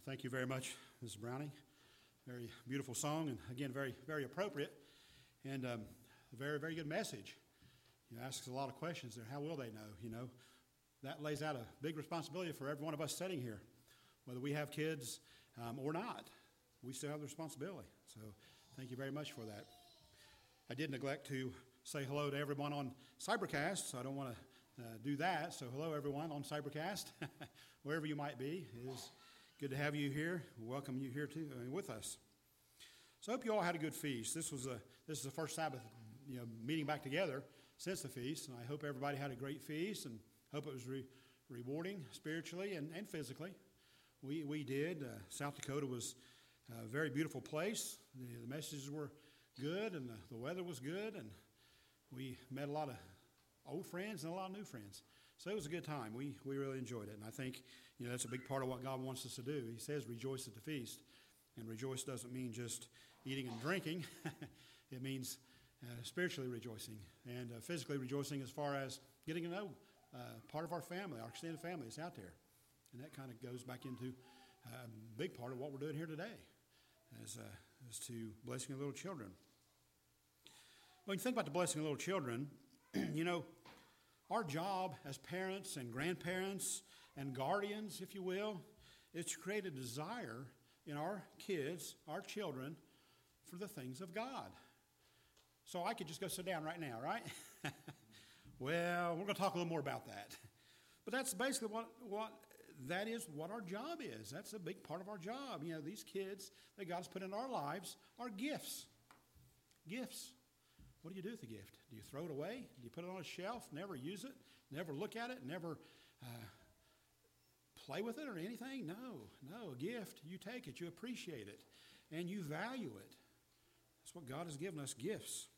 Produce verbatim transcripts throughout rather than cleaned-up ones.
Thank you very much, Missus Browning. Very beautiful song, and again, very, very appropriate, and um, a very, very good message. You ask us a lot of questions there. How will they know? You know, that lays out a big responsibility for every one of us sitting here, whether we have kids um, or not. We still have the responsibility. So, thank you very much for that. I did neglect to say hello to everyone on Cybercast, so I don't want to uh, do that. So, hello everyone on Cybercast, wherever you might be. It is good to have you here. Welcome you here too uh, with us. So I hope you all had a good feast. This was a this is the first Sabbath, you know, meeting back together since the feast, and I hope everybody had a great feast and hope it was re- rewarding spiritually and, and physically. We we did. Uh, South Dakota was a very beautiful place. The, the messages were good, and the, the weather was good, and we met a lot of old friends and a lot of new friends. So it was a good time. We we really enjoyed it, and I think you know that's a big part of what God wants us to do. He says, "Rejoice at the feast," and rejoice doesn't mean just eating and drinking. It means uh, spiritually rejoicing and uh, physically rejoicing as far as getting to know uh, part of our family, our extended family is out there, and that kind of goes back into uh, a big part of what we're doing here today, as uh, as to blessing the little children. When you think about the blessing of little children, you know. Our job as parents and grandparents and guardians, if you will, is to create a desire in our kids, our children, for the things of God. So I could just go sit down right now, right? Well, we're going to talk a little more about that. But that's basically what, what that is what our job is. That's a big part of our job. You know, these kids that God has put in our lives are gifts. Gifts. What do you do with the gift? Do you throw it away? Do you put it on a shelf, never use it, never look at it, never uh, play with it or anything? No, no. A gift, you take it, you appreciate it, and you value it. That's what God has given us, gifts.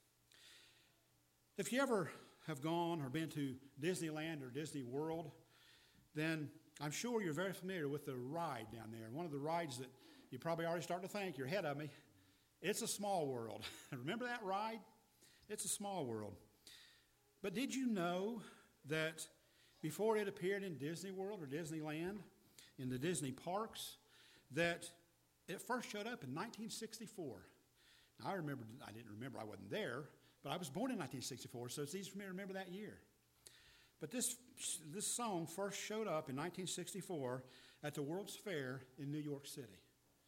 If you ever have gone or been to Disneyland or Disney World, then I'm sure you're very familiar with the ride down there. One of the rides that you probably already start to think, you're ahead of me, It's a Small World. Remember that ride? It's a small world. But did you know that before it appeared in Disney World or Disneyland, in the Disney parks, that it first showed up in nineteen sixty-four? Now, I remember, I didn't remember, I wasn't there, but I was born in nineteen sixty-four, so it's easy for me to remember that year. But this, this song first showed up in nineteen sixty-four at the World's Fair in New York City.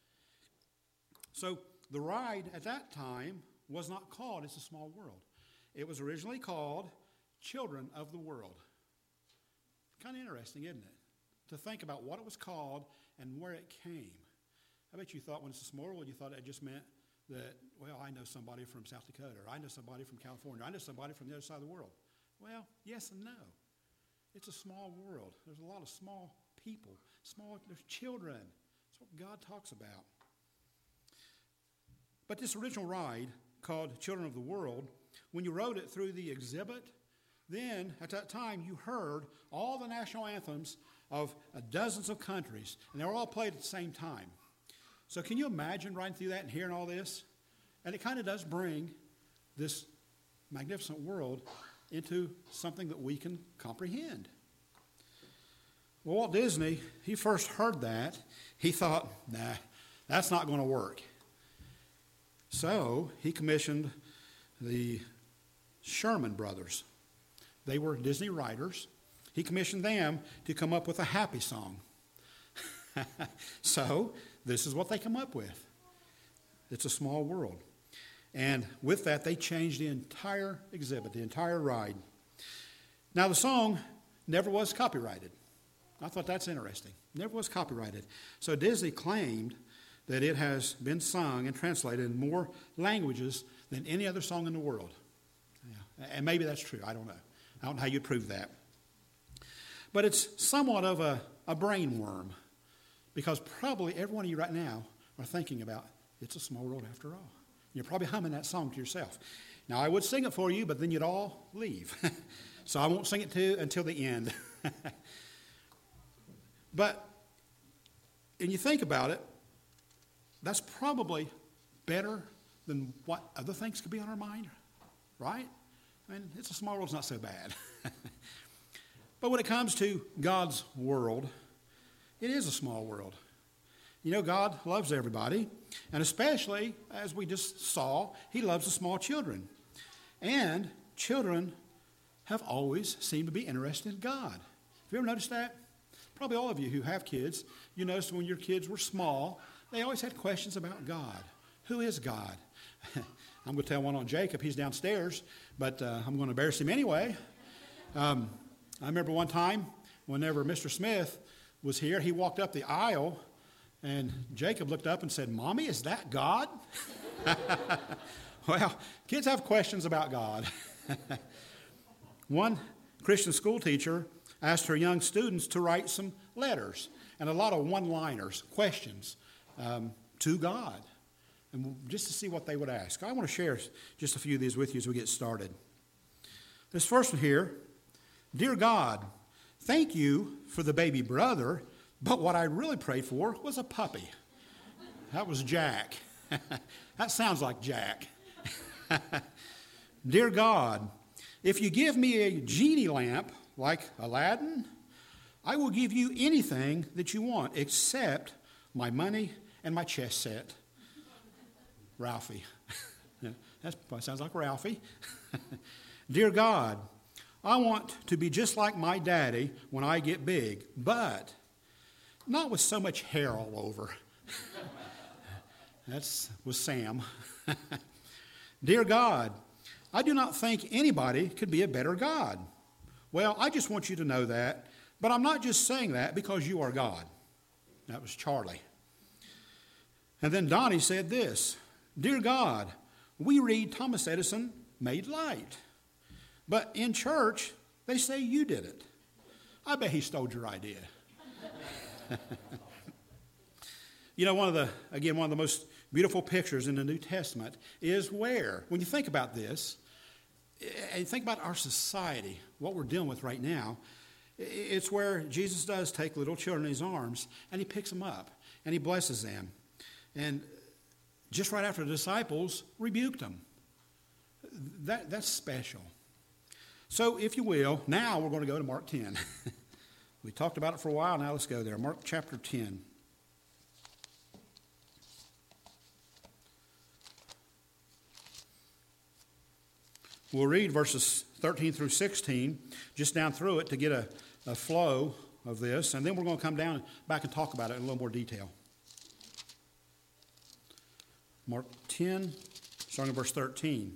So the ride at that time was not called It's a Small World. It was originally called Children of the World. Kind of interesting, isn't it? To think about what it was called and where it came. I bet you thought when it's a small world, you thought it just meant that, well, I know somebody from South Dakota, or I know somebody from California, or I know somebody from the other side of the world. Well, yes and no. It's a small world. There's a lot of small people, small, there's children. That's what God talks about. But this original ride, called Children of the World, when you rode it through the exhibit, then at that time you heard all the national anthems of uh, dozens of countries, and they were all played at the same time. So can you imagine riding through that and hearing all this? And it kind of does bring this magnificent world into something that we can comprehend. Well, Walt Disney, he first heard that, he thought, nah, that's not going to work. So he commissioned the Sherman Brothers. They were Disney writers. He commissioned them to come up with a happy song. So this is what they come up with. It's a Small World. And with that, they changed the entire exhibit, the entire ride. Now, the song never was copyrighted. I thought that's interesting. Never was copyrighted. So Disney claimed that it has been sung and translated in more languages than any other song in the world. Yeah. And maybe that's true. I don't know. I don't know how you'd prove that. But it's somewhat of a, a brain worm, because probably every one of you right now are thinking about, it's a small world after all. You're probably humming that song to yourself. Now, I would sing it for you, but then you'd all leave. So I won't sing it to you until the end. But when you think about it, that's probably better than what other things could be on our mind, right? I mean, It's a Small World, it's not so bad. But when it comes to God's world, it is a small world. You know, God loves everybody, and especially, as we just saw, he loves the small children. And children have always seemed to be interested in God. Have you ever noticed that? Probably all of you who have kids, you noticed when your kids were small, they always had questions about God. Who is God? I'm going to tell one on Jacob. He's downstairs, but uh, I'm going to embarrass him anyway. Um, I remember one time, whenever Mister Smith was here, he walked up the aisle, and Jacob looked up and said, "Mommy, is that God?" Well, kids have questions about God. One Christian school teacher asked her young students to write some letters and a lot of one-liners, questions um, to God, and just to see what they would ask. I want to share just a few of these with you as we get started. This first one here: "Dear God, thank you for the baby brother, but what I really prayed for was a puppy." That was Jack. That sounds like Jack. "Dear God, if you give me a genie lamp like Aladdin, I will give you anything that you want except my money and my chess set." Ralphie. That sounds like Ralphie. "Dear God, I want to be just like my daddy when I get big, but not with so much hair all over." That's was Sam. "Dear God, I do not think anybody could be a better God." Well, I just want you to know that, but I'm not just saying that because you are God. That was Charlie. And then Donnie said this: "Dear God, we read Thomas Edison made light, but in church they say you did it. I bet he stole your idea." You know, one of the, again, one of the most beautiful pictures in the New Testament is where, when you think about this, and think about our society, what we're dealing with right now, it's where Jesus does take little children in his arms, and he picks them up, and he blesses them. And just right after the disciples rebuked them. That, that's special. So, if you will, now we're going to go to Mark ten. We talked about it for a while, now let's go there. Mark chapter ten. We'll read verses thirteen through sixteen, just down through it to get a, a flow of this, and then we're going to come down back and talk about it in a little more detail. Mark ten, starting in verse thirteen.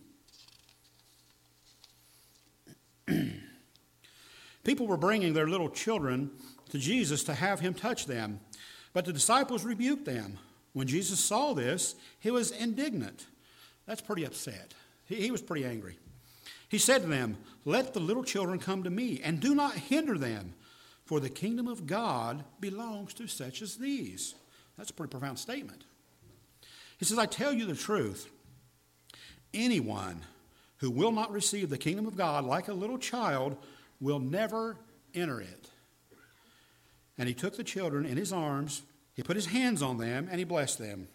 People were bringing their little children to Jesus to have him touch them, but the disciples rebuked them. When Jesus saw this, he was indignant. That's pretty upset. He, he was pretty angry. He said to them, "Let the little children come to me, and do not hinder them, for the kingdom of God belongs to such as these." That's a pretty profound statement. He says, "I tell you the truth. Anyone who will not receive the kingdom of God like a little child will never enter it." And he took the children in his arms, he put his hands on them, and he blessed them.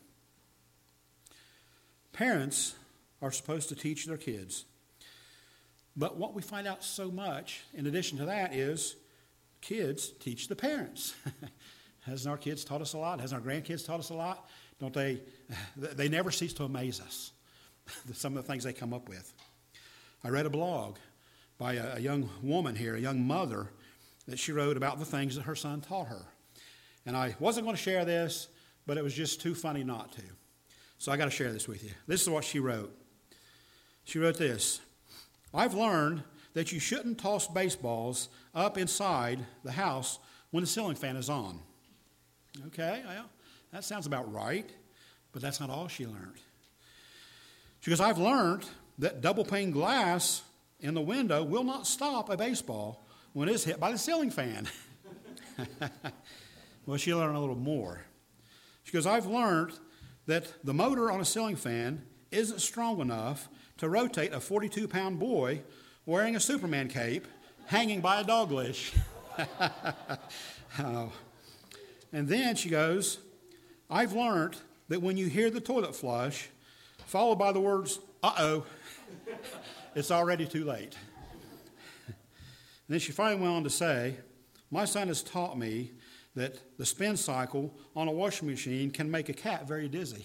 Parents are supposed to teach their kids. But what we find out so much, in addition to that, is kids teach the parents. Hasn't our kids taught us a lot? Hasn't our grandkids taught us a lot? Don't they? They never cease to amaze us, some of the things they come up with. I read a blog by a, a young woman here, a young mother, that she wrote about the things that her son taught her. And I wasn't going to share this, but it was just too funny not to. So I got to share this with you. This is what she wrote. She wrote this: "I've learned that you shouldn't toss baseballs up inside the house when the ceiling fan is on." Okay, well, that sounds about right, but that's not all she learned. She goes, "I've learned that double pane glass in the window will not stop a baseball when it's hit by the ceiling fan." Well, she learned a little more. She goes, "I've learned that the motor on a ceiling fan isn't strong enough to rotate a forty-two pound boy wearing a Superman cape hanging by a dog leash." Oh. And then she goes, "I've learned that when you hear the toilet flush, followed by the words, 'uh-oh,' it's already too late." And then she finally went on to say, "My son has taught me that the spin cycle on a washing machine can make a cat very dizzy.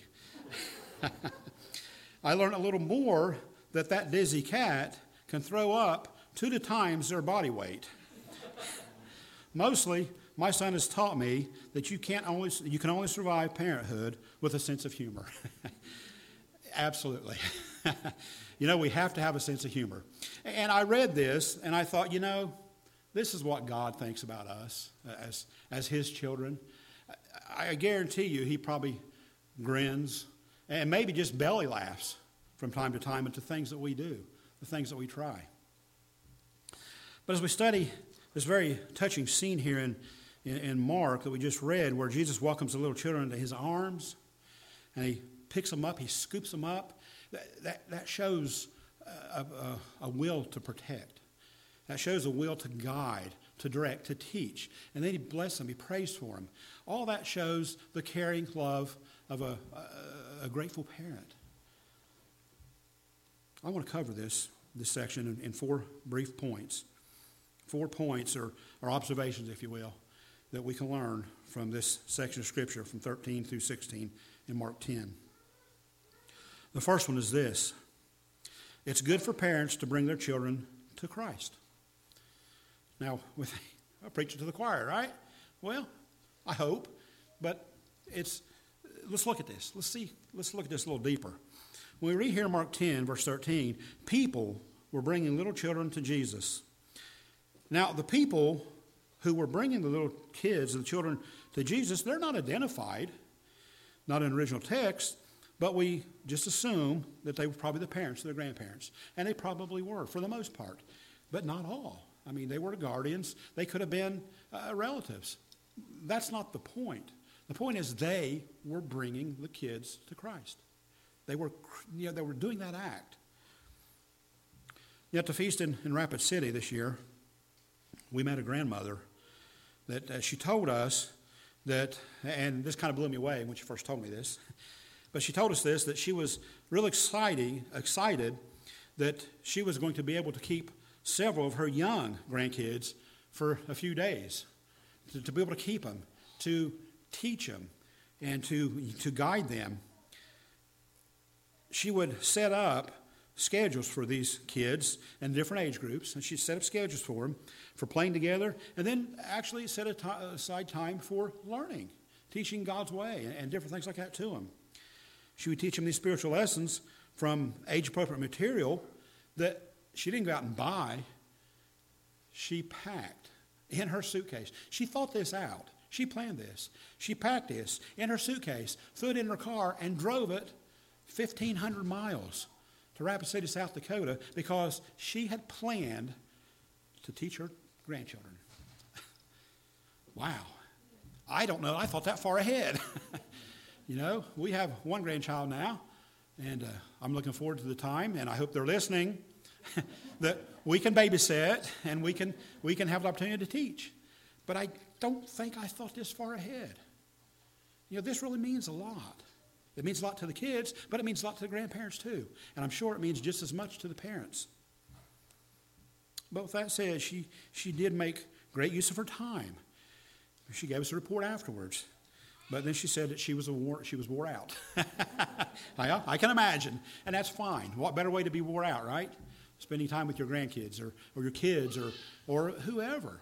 I learned a little more that that dizzy cat can throw up two to times their body weight. Mostly, my son has taught me that you can't only you can only survive parenthood with a sense of humor. Absolutely. You know, we have to have a sense of humor. And I read this, and I thought, you know, this is what God thinks about us as, as his children. I, I guarantee you he probably grins and maybe just belly laughs from time to time at the things that we do, the things that we try. But as we study this very touching scene here in, in, in Mark that we just read, where Jesus welcomes the little children into his arms, and he picks them up, he scoops them up, that, that, that shows a, a, a will to protect. That shows a will to guide, to direct, to teach. And then he blesses them, he prays for them. All that shows the caring love of a, a, a grateful parent. I want to cover this, this section in, in four brief points. Four points, or, or observations, if you will, that we can learn from this section of Scripture from thirteen through sixteen in Mark ten. The first one is this: it's good for parents to bring their children to Christ. Now, with, I preach it to the choir, right? Well, I hope, but it's. Let's look at this. Let's see. Let's look at this a little deeper. When we read here in Mark ten, verse thirteen, people were bringing little children to Jesus. Now, the people who were bringing the little kids, the children, to Jesus, they're not identified, not in the original text, but we just assume that they were probably the parents or the grandparents. And they probably were, for the most part, but not all. I mean, they were guardians. They could have been uh, relatives. That's not the point. The point is they were bringing the kids to Christ. They were, you know, they were doing that act. Yet at the feast in, in Rapid City this year, we met a grandmother that uh, she told us that, and this kind of blew me away when she first told me this, but she told us this, that she was real exciting, excited that she was going to be able to keep several of her young grandkids for a few days, to, to be able to keep them, to teach them, and to, to guide them. She would set up schedules for these kids in different age groups, and she'd set up schedules for them for playing together, and then actually set aside time for learning, teaching God's way, and, and different things like that to them. She would teach them these spiritual lessons from age-appropriate material that she didn't go out and buy. She packed in her suitcase. She thought this out. She planned this. She packed this in her suitcase, threw it in her car, and drove it fifteen hundred miles to Rapid City, South Dakota, because she had planned to teach her grandchildren. Wow. I don't know. I thought that far ahead. You know, we have one grandchild now, and uh, I'm looking forward to the time, and I hope they're listening, that we can babysit and we can we can have the opportunity to teach. But I don't think I thought this far ahead. You know, this really means a lot. It means a lot to the kids, but it means a lot to the grandparents too. And I'm sure it means just as much to the parents. But with that said, she, she did make great use of her time. She gave us a report afterwards. But then she said that she was a wore, she was wore out. I, I can imagine. And that's fine. What better way to be wore out, right? Spending time with your grandkids or, or your kids or, or whoever.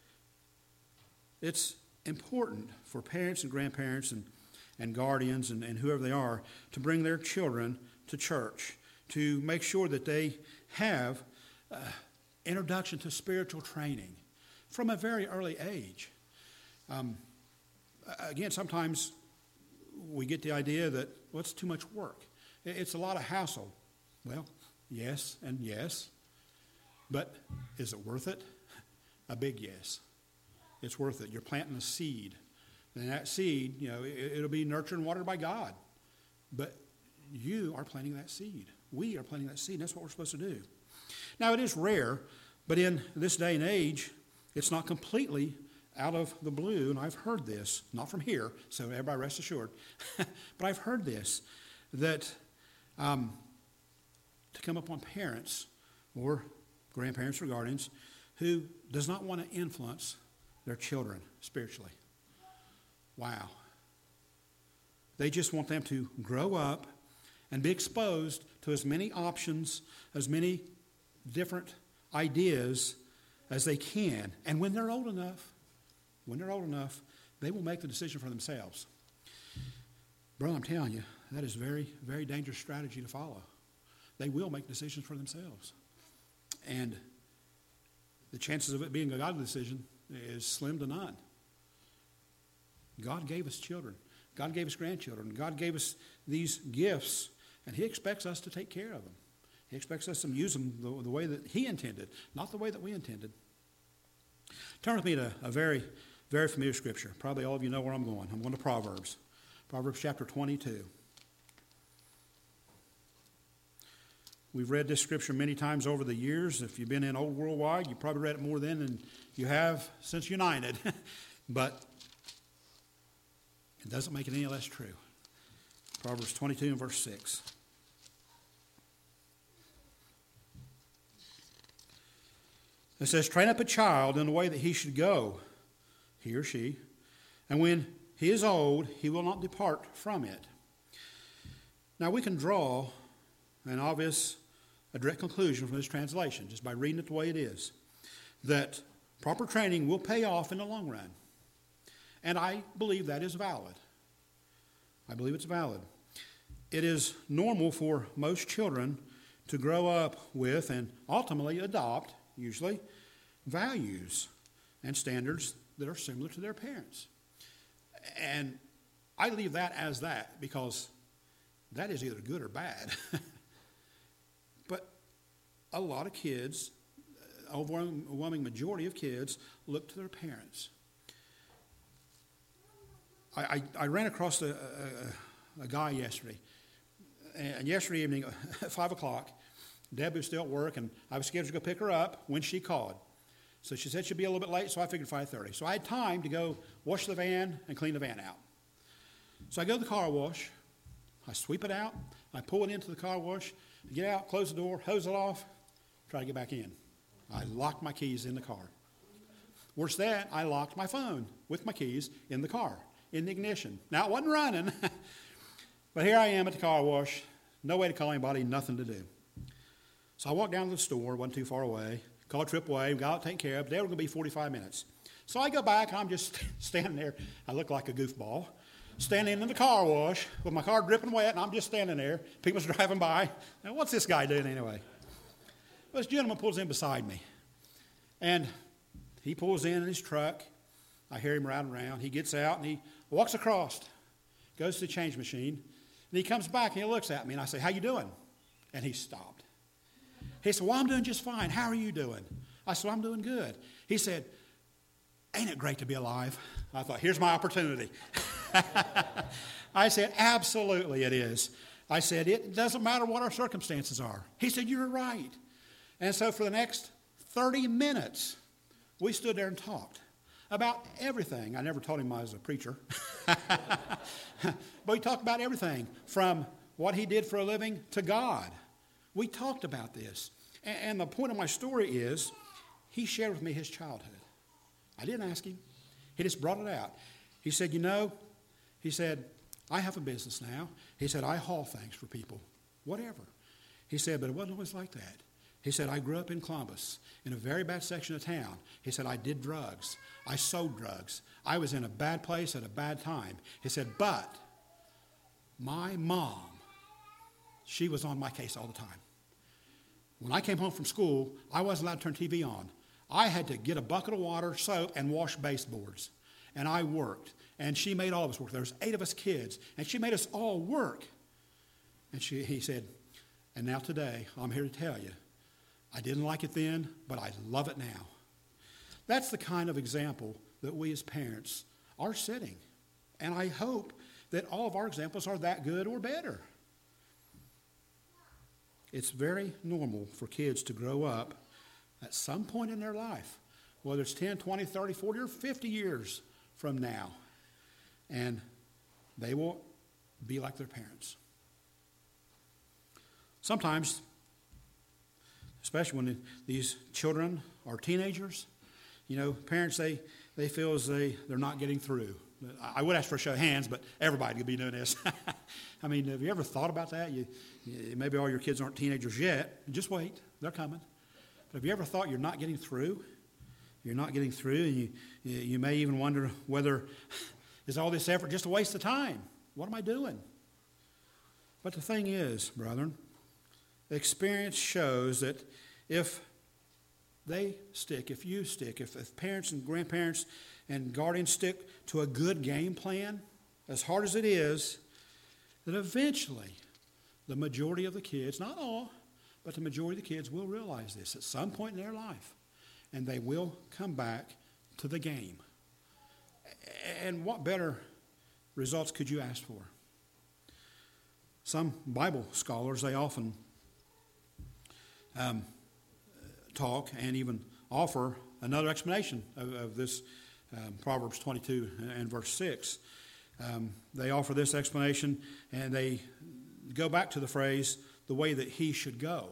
It's important for parents and grandparents and, and guardians and, and whoever they are to bring their children to church, to make sure that they have uh, introduction to spiritual training from a very early age. Um, again, sometimes we get the idea that, well, it's too much work. It's a lot of hassle. Well, yes and yes. But is it worth it? A big yes. It's worth it. You're planting a seed. And that seed, you know, it, it'll be nurtured and watered by God. But you are planting that seed. We are planting that seed. And that's what we're supposed to do. Now, it is rare, but in this day and age, it's not completely out of the blue. And I've heard this, not from here, so everybody rest assured. But I've heard this, that um, to come upon parents or grandparents or guardians who does not want to influence their children spiritually. Wow. They just want them to grow up and be exposed to as many options, as many different ideas as they can. And when they're old enough, when they're old enough, they will make the decision for themselves. Brother, I'm telling you, that is a very, very dangerous strategy to follow. They will make decisions for themselves. And the chances of it being a godly decision is slim to none. God gave us children. God gave us grandchildren. God gave us these gifts, and He expects us to take care of them. He expects us to use them the, the way that He intended, not the way that we intended. Turn with me to a very, very familiar scripture. Probably all of you know where I'm going. I'm going to Proverbs. Proverbs chapter twenty-two. We've read this scripture many times over the years. If you've been in Old Worldwide, you probably read it more then than you have since United. But it doesn't make it any less true. Proverbs twenty-two and verse six. It says, train up a child in the way that he should go, he or she, and when he is old, he will not depart from it. Now we can draw an obvious, a direct conclusion from this translation, just by reading it the way it is, that proper training will pay off in the long run. And I believe that is valid. I believe it's valid. It is normal for most children to grow up with and ultimately adopt, usually, values and standards that are similar to their parents. And I leave that as that because that is either good or bad. But a lot of kids, an overwhelming majority of kids, look to their parents. I, I, I ran across a, a, a guy yesterday. And yesterday evening at five o'clock, Deb was still at work, and I was scheduled to go pick her up when she called. So she said she'd be a little bit late, so I figured five thirty. So I had time to go wash the van and clean the van out. So I go to the car wash. I sweep it out. I pull it into the car wash, get out, close the door, hose it off, try to get back in. I locked my keys in the car. Worse than that, I locked my phone with my keys in the car, in the ignition. Now, it wasn't running, but here I am at the car wash, no way to call anybody, nothing to do. So I walked down to the store, wasn't too far away, called AAA, got it taken care of. They were going to be forty-five minutes. So I go back, I'm just standing there. I look like a goofball, standing in the car wash with my car dripping wet, and I'm just standing there. People's driving by. Now, what's this guy doing anyway? Well, this gentleman pulls in beside me, and he pulls in in his truck. I hear him riding around. He gets out, and he walks across, goes to the change machine, and he comes back, and he looks at me, and I say, how you doing? And he stopped. He said, well, I'm doing just fine. How are you doing? I said, well, I'm doing good. He said, ain't it great to be alive? I thought, here's my opportunity. I said, absolutely it is. I said, it doesn't matter what our circumstances are. He said, you're right. And so for the next thirty minutes, we stood there and talked about everything. I never told him I was a preacher. But we talked about everything from what he did for a living to God. We talked about this. And the point of my story is he shared with me his childhood. I didn't ask him. He just brought it out. He said, you know, he said, I have a business now. He said, I haul things for people, whatever. He said, but it wasn't always like that. He said, I grew up in Columbus, in a very bad section of town. He said, I did drugs. I sold drugs. I was in a bad place at a bad time. He said, but my mom, she was on my case all the time. When I came home from school, I wasn't allowed to turn T V on. I had to get a bucket of water, soap, and wash baseboards. And I worked. And she made all of us work. There was eight of us kids. And she made us all work. And she, he said, and now today, I'm here to tell you, I didn't like it then, but I love it now. That's the kind of example that we as parents are setting. And I hope that all of our examples are that good or better. It's very normal for kids to grow up at some point in their life, whether it's ten, twenty, thirty, forty, or fifty years from now, and they will be like their parents. Sometimes, especially when these children are teenagers, you know, parents, they, they feel as they, they're not getting through I would ask for a show of hands, but everybody could be doing this. I mean, have you ever thought about that? You, you, maybe all your kids aren't teenagers yet. Just wait. They're coming. But have you ever thought you're not getting through? You're not getting through, and you, you may even wonder whether, is all this effort just a waste of time? What am I doing? But the thing is, brethren, experience shows that if they stick, if you stick, if, if parents and grandparents and guardians stick to a good game plan, as hard as it is, that eventually the majority of the kids, not all, but the majority of the kids will realize this at some point in their life, and they will come back to the game. And what better results could you ask for? Some Bible scholars, they often um, talk and even offer another explanation of, of this um, Proverbs twenty-two and verse six. Um, they offer this explanation, and they go back to the phrase, the way that he should go.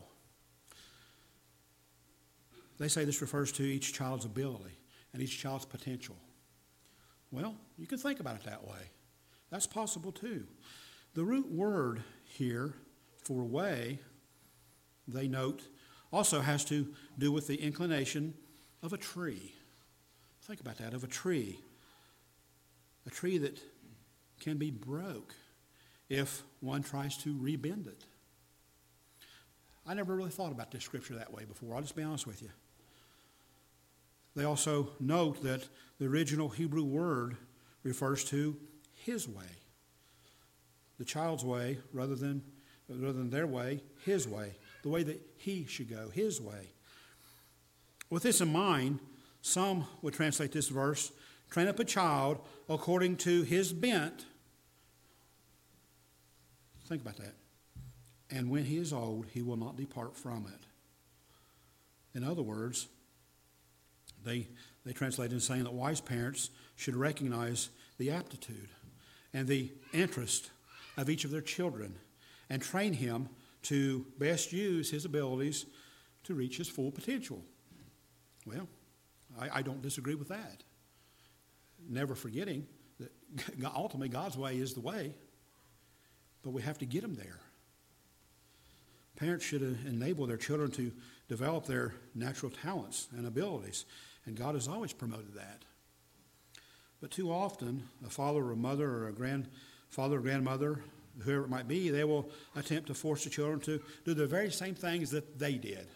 They say this refers to each child's ability and each child's potential. Well, you can think about it that way. That's possible too. The root word here for way, they note, also has to do with the inclination of a tree. Think about that, of a tree. A tree that can be broke if one tries to rebend it. I never really thought about this scripture that way before. I'll just be honest with you. They also note that the original Hebrew word refers to his way. The child's way rather than, rather than their way, his way. The way that he should go, his way. With this in mind, some would translate this verse, train up a child according to his bent. Think about that. And when he is old, he will not depart from it. In other words, they, they translate in saying that wise parents should recognize the aptitude and the interest of each of their children and train him to best use his abilities to reach his full potential. Well, I, I don't disagree with that. Never forgetting that ultimately God's way is the way, but we have to get them there. Parents should enable their children to develop their natural talents and abilities, and God has always promoted that. But too often, a father or a mother or a grandfather or grandmother, whoever it might be, they will attempt to force the children to do the very same things that they did.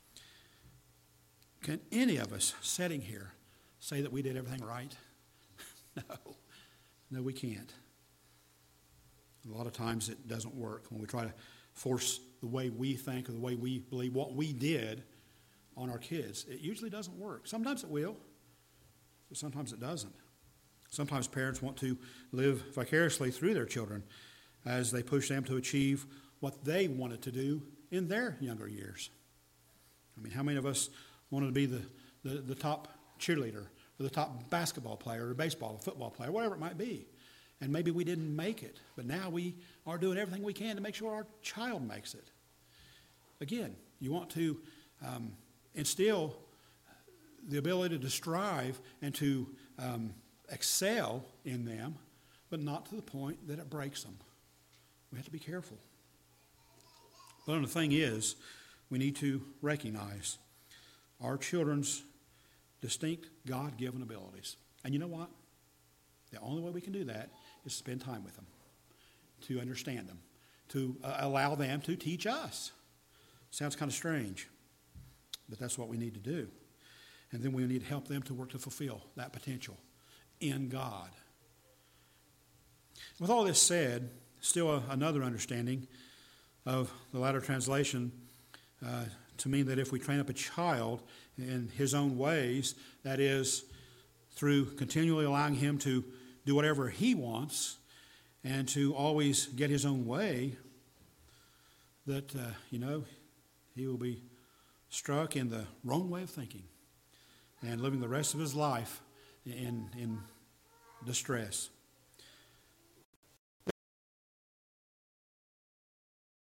Can any of us sitting here say that we did everything right? No. No, we can't. A lot of times it doesn't work when we try to force the way we think or the way we believe what we did on our kids. It usually doesn't work. Sometimes it will, but sometimes it doesn't. Sometimes parents want to live vicariously through their children as they push them to achieve what they wanted to do in their younger years. I mean, how many of us wanted to be the, the, the top cheerleader or the top basketball player or baseball or football player, whatever it might be? And maybe we didn't make it, but now we are doing everything we can to make sure our child makes it. Again, you want to um, instill the ability to strive and to um, excel in them, but not to the point that it breaks them. We have to be careful. But the thing is, we need to recognize our children's distinct God-given abilities. And you know what? The only way we can do that is spend time with them, to understand them, to uh, allow them to teach us. Sounds kind of strange, but that's what we need to do. And then we need to help them to work to fulfill that potential in God. With all this said, still a, another understanding of the latter translation uh, to mean that if we train up a child in his own ways, that is, through continually allowing him to do whatever he wants and to always get his own way, that, uh, you know, he will be struck in the wrong way of thinking and living the rest of his life in, in distress.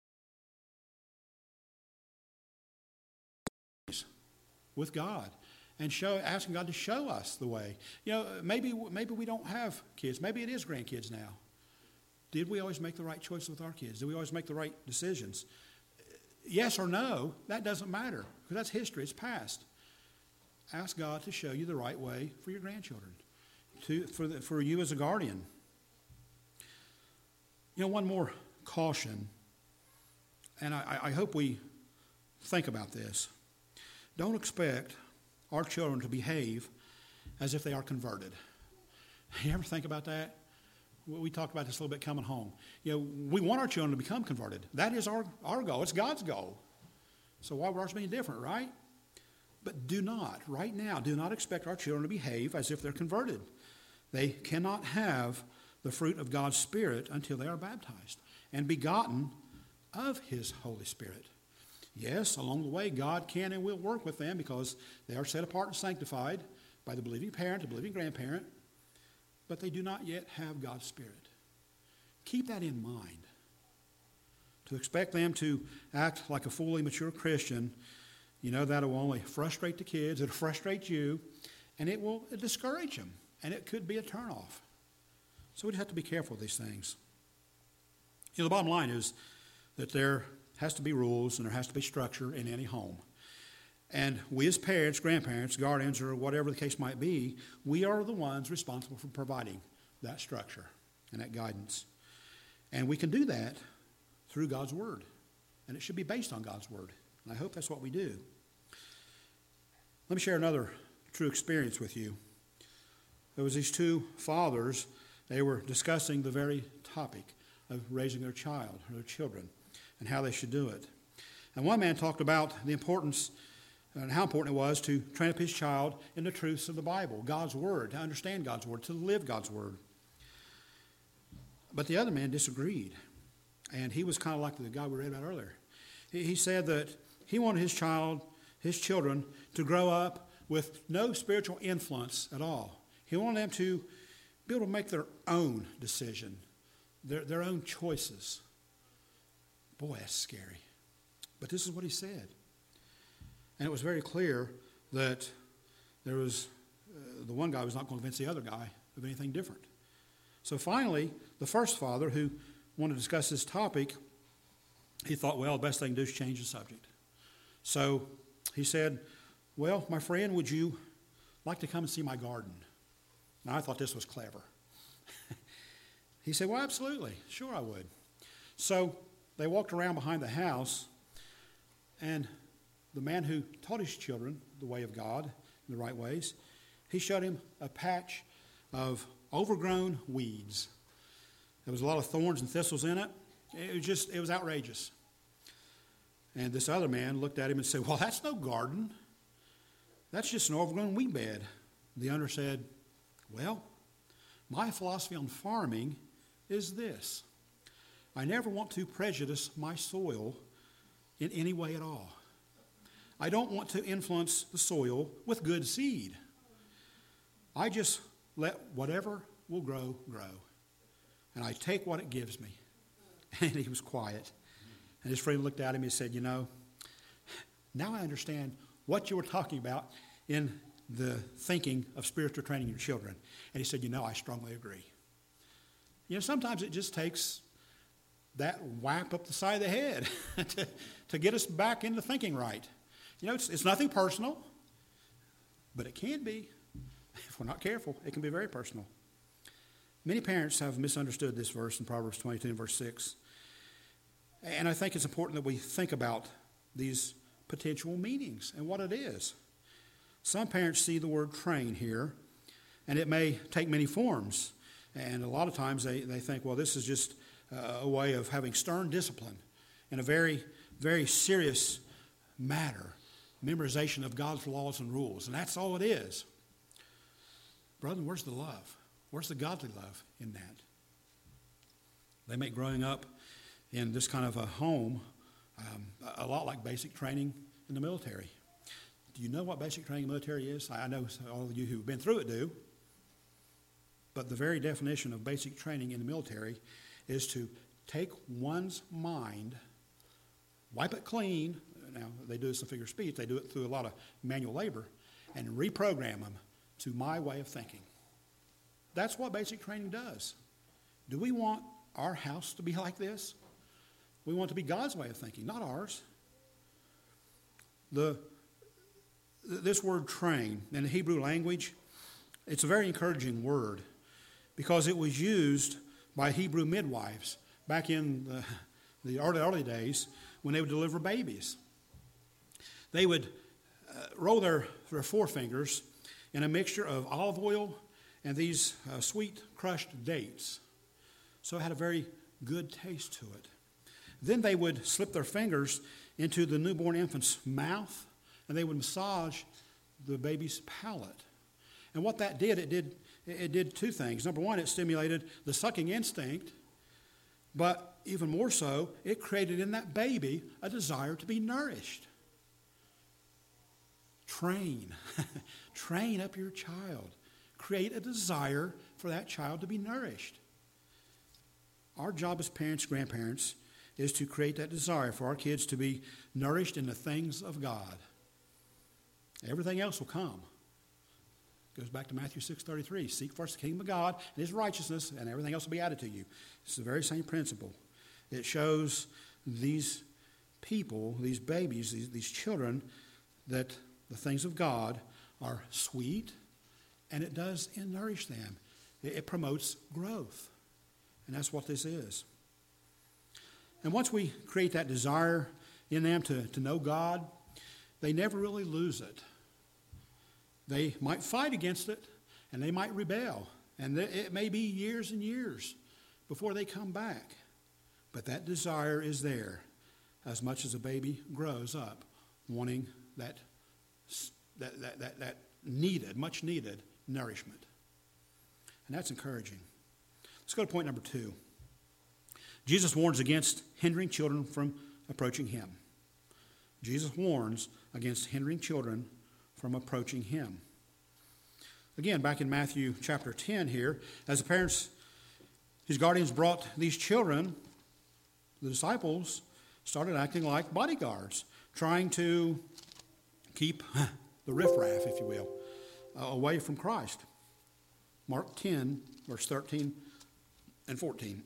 With God and show, asking God to show us the way. You know, maybe maybe we don't have kids. Maybe it is grandkids now. Did we always make the right choice with our kids? Did we always make the right decisions? Yes or no, that doesn't matter, because that's history. It's past. Ask God to show you the right way for your grandchildren, to, for, the, for you as a guardian. You know, one more caution, and I, I hope we think about this. Don't expect our children to behave as if they are converted. You ever think about that? We talked about this a little bit coming home. You know, we want our children to become converted. That is our, our goal. It's God's goal. So why would ours be different, right? But do not, right now, do not expect our children to behave as if they're converted. They cannot have the fruit of God's Spirit until they are baptized and begotten of His Holy Spirit. Yes, along the way, God can and will work with them because they are set apart and sanctified by the believing parent, the believing grandparent, but they do not yet have God's Spirit. Keep that in mind. To expect them to act like a fully mature Christian, you know, that will only frustrate the kids, it'll frustrate you, and it will discourage them, and it could be a turnoff. So we have to be careful with these things. You know, the bottom line is that there has to be rules and there has to be structure in any home. And we as parents, grandparents, guardians, or whatever the case might be, we are the ones responsible for providing that structure and that guidance. And we can do that through God's Word. And it should be based on God's Word. And I hope that's what we do. Let me share another true experience with you. There was these two fathers. They were discussing the very topic of raising their child, or their children, and how they should do it. And one man talked about the importance and how important it was to train up his child in the truths of the Bible, God's Word, to understand God's Word, to live God's Word. But the other man disagreed. And he was kind of like the guy we read about earlier. He, he said that he wanted his child, his children, to grow up with no spiritual influence at all. He wanted them to be able to make their own decision, their, their own choices. Boy, that's scary. But this is what he said. And it was very clear that there was, uh, the one guy was not going to convince the other guy of anything different. So finally, the first father who wanted to discuss this topic, he thought, well, the best thing to do is change the subject. So he said, well, my friend, would you like to come and see my garden? Now, I thought this was clever. He said, well, absolutely. Sure, I would. So they walked around behind the house, and the man who taught his children the way of God in the right ways, he showed him a patch of overgrown weeds. There was a lot of thorns and thistles in it. It was just, it was outrageous. And this other man looked at him and said, well, that's no garden. That's just an overgrown weed bed. The owner said, well, my philosophy on farming is this. I never want to prejudice my soil in any way at all. I don't want to influence the soil with good seed. I just let whatever will grow, grow. And I take what it gives me. And he was quiet. And his friend looked at him and said, you know, now I understand what you were talking about in the thinking of spiritual training your children. And he said, you know, I strongly agree. You know, sometimes it just takes that whap up the side of the head to, to get us back into thinking right. You know, it's, it's nothing personal, but it can be. If we're not careful, it can be very personal. Many parents have misunderstood this verse in Proverbs twenty-two and verse six. And I think it's important that we think about these potential meanings and what it is. Some parents see the word train here, and it may take many forms. And a lot of times they, they think, well, this is just uh, a way of having stern discipline in a very, very serious matter, memorization of God's laws and rules. And that's all it is. Brother, where's the love? Where's the godly love in that? They make growing up in this kind of a home um, a lot like basic training in the military. Do you know what basic training in the military is? I know all of you who've been through it do. But the very definition of basic training in the military is to take one's mind, wipe it clean. Now, they do this in figure of speech. They do it through a lot of manual labor. and reprogram them to my way of thinking. That's what basic training does. Do we want our house to be like this? We want it to be God's way of thinking, not ours. The, this word train in the Hebrew language, it's a very encouraging word because it was used by Hebrew midwives back in the, the early, early days when they would deliver babies. They would uh, roll their, their forefingers in a mixture of olive oil and these uh, sweet crushed dates. So it had a very good taste to it. Then they would slip their fingers into the newborn infant's mouth, and they would massage the baby's palate. And what that did, it did, it did two things. Number one, it stimulated the sucking instinct, but even more so, it created in that baby a desire to be nourished. Train. Train up your child. Create a desire for that child to be nourished. Our job as parents, grandparents, is to create that desire for our kids to be nourished in the things of God. Everything else will come. Goes back to Matthew six thirty-three. Seek first the kingdom of God and his righteousness, and everything else will be added to you. It's the very same principle. It shows these people, these babies, these, these children, that the things of God are sweet, and it does nourish them. It, it promotes growth. And that's what this is. And once we create that desire in them to, to know God, they never really lose it. They might fight against it, and they might rebel. And th- it may be years and years before they come back. But that desire is there as much as a baby grows up wanting that, that, that, that, that needed, much needed nourishment. And that's encouraging. Let's go to point number two. Jesus warns against hindering children from approaching him. Jesus warns against hindering children from approaching him. Again, back in Matthew chapter ten here, as the parents, his guardians brought these children, the disciples started acting like bodyguards, trying to keep the riffraff, if you will, uh, away from Christ. Mark ten, verse thirteen and fourteen.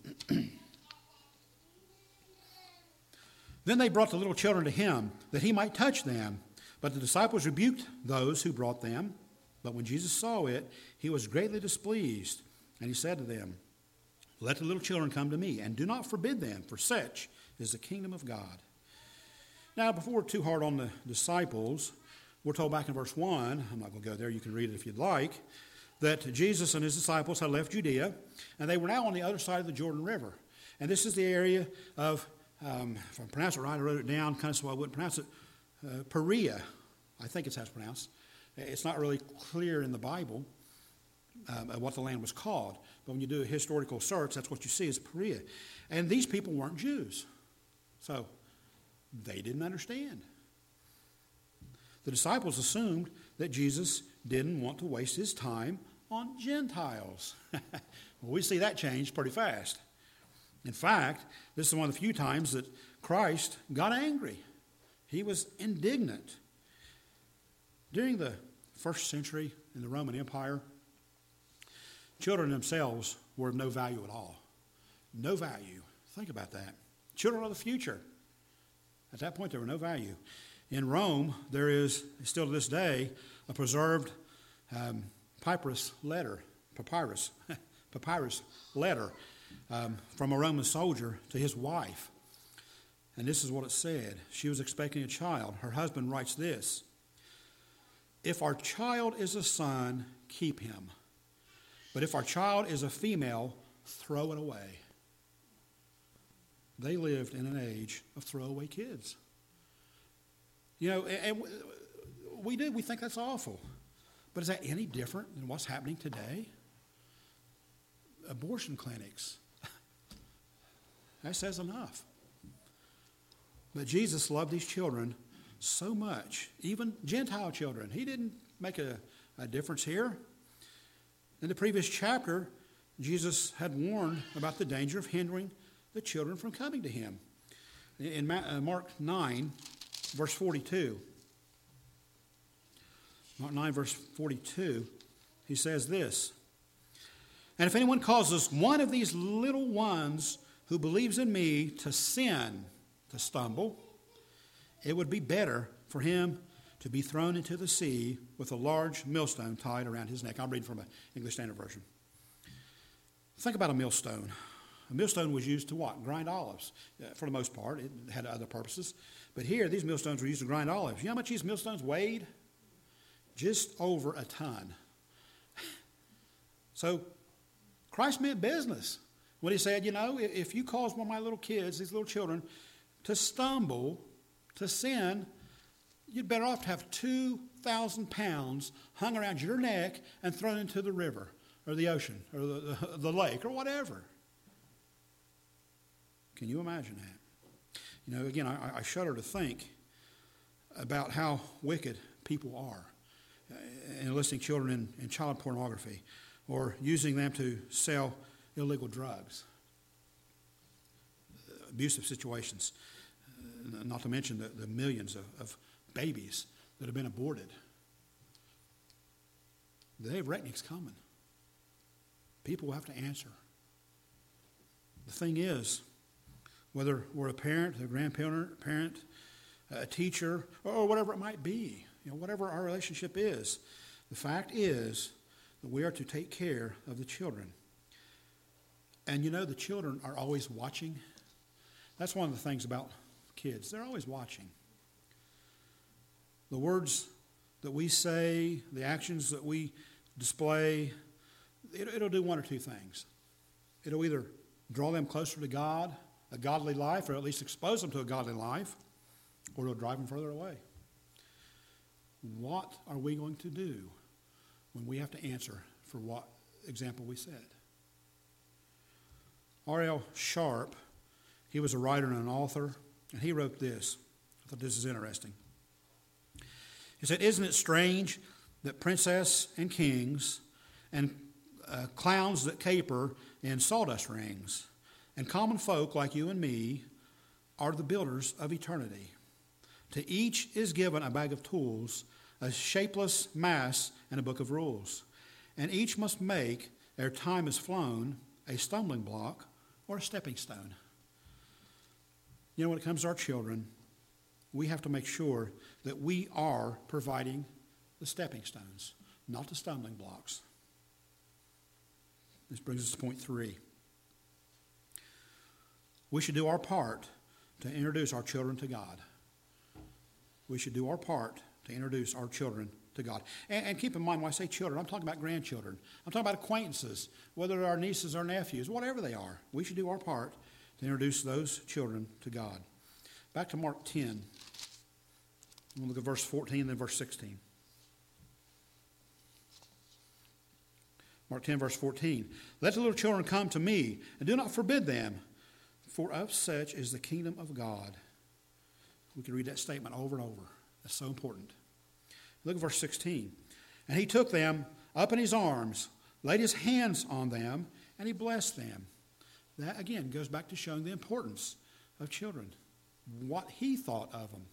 Then they brought the little children to him, that he might touch them. But the disciples rebuked those who brought them. But when Jesus saw it, he was greatly displeased. And he said to them, let the little children come to me, and do not forbid them, for such is the kingdom of God. Now, before we're too hard on the disciples, we're told back in verse one, I'm not going to go there, you can read it if you'd like, that Jesus and his disciples had left Judea, and they were now on the other side of the Jordan River. And this is the area of, um, if I pronounce it right, I wrote it down kind of so I wouldn't pronounce it, uh, Perea. I think it's how it's pronounced. It's not really clear in the Bible um, what the land was called. But when you do a historical search, that's what you see is Perea. And these people weren't Jews. So they didn't understand. The disciples assumed that Jesus didn't want to waste his time on Gentiles. Well, we see that change pretty fast. In fact, this is one of the few times that Christ got angry. He was indignant. During the first century in the Roman Empire, children themselves were of no value at all. No value. Think about that. Children of the future. At that point, they were no value. In Rome, there is, still to this day, a preserved um, papyrus letter, papyrus, papyrus letter um, from a Roman soldier to his wife. And this is what it said. She was expecting a child. Her husband writes this: if our child is a son, keep him. But if our child is a female, throw it away. They lived in an age of throwaway kids. You know, and we do, we think that's awful. But is that any different than what's happening today? Abortion clinics. That says enough. But Jesus loved these children so much, even Gentile children. He didn't make a, a difference here. In the previous chapter, Jesus had warned about the danger of hindering the children from coming to him. In Mark nine, verse forty-two, Mark nine, verse forty-two, he says this, "And if anyone causes one of these little ones who believes in me to sin, to stumble, it would be better for him to be thrown into the sea with a large millstone tied around his neck." I'm reading from an English Standard Version. Think about a millstone. A millstone was used to what? Grind olives. Uh, for the most part, it had other purposes. But here, these millstones were used to grind olives. You know how much these millstones weighed? Just over a ton. So, Christ meant business when he said, you know, if you cause one of my little kids, these little children, to stumble, to sin, you'd better off to have two thousand pounds hung around your neck and thrown into the river or the ocean or the, the, the lake or whatever. Can you imagine that? You know, again, I, I shudder to think about how wicked people are in enlisting children in, in child pornography or using them to sell illegal drugs, abusive situations, uh, not to mention the, the millions of, of babies that have been aborted. The day of reckoning's coming. People will have to answer. The thing is, whether we're a parent, a grandparent, parent, a teacher, or whatever it might be, you know, whatever our relationship is, the fact is that we are to take care of the children. And you know, the children are always watching. That's one of the things about kids. They're always watching. The words that we say, the actions that we display, it, it'll do one or two things. It'll either draw them closer to God, a godly life, or at least expose them to a godly life, or it'll drive them further away. What are we going to do when we have to answer for what example we set? R L Sharp, he was a writer and an author, and he wrote this. I thought this is interesting. He said, "Isn't it strange that princess and kings and uh, clowns that caper in sawdust rings and common folk like you and me are the builders of eternity? To each is given a bag of tools, a shapeless mass, and a book of rules. And each must make, ere time is flown, a stumbling block or a stepping stone." You know, when it comes to our children, we have to make sure that we are providing the stepping stones, not the stumbling blocks. This brings us to point three. We should do our part to introduce our children to God. We should do our part to introduce our children to God. And, and keep in mind, when I say children, I'm talking about grandchildren. I'm talking about acquaintances, whether they're our nieces or nephews, whatever they are. We should do our part to introduce those children to God. Back to Mark ten. We'll look at verse fourteen and then verse sixteen. Mark ten, verse fourteen. "Let the little children come to me, and do not forbid them, for of such is the kingdom of God." We can read that statement over and over. That's so important. Look at verse sixteen. "And he took them up in his arms, laid his hands on them, and he blessed them." That, again, goes back to showing the importance of children, what he thought of them.